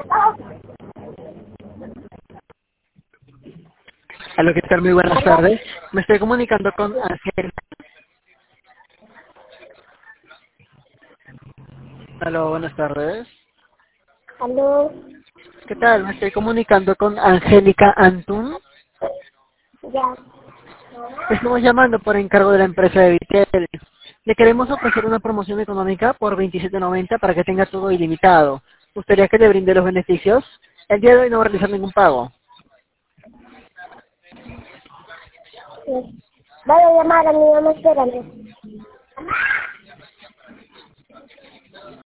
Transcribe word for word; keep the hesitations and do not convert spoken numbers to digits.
Aló, ¿qué tal? Muy buenas tardes. Me estoy comunicando con Ángel. Aló, buenas tardes. Aló, ¿Qué tal? Me estoy comunicando con Angélica Antún. ya. Estamos llamando por encargo de la empresa de Vitel. Le queremos ofrecer una promoción económica por veintisiete noventa para que tenga todo ilimitado. ¿Gustaría que le brinde los beneficios? El día de hoy no va a realizar ningún pago. Voy a llamar a mi mamá, espérame.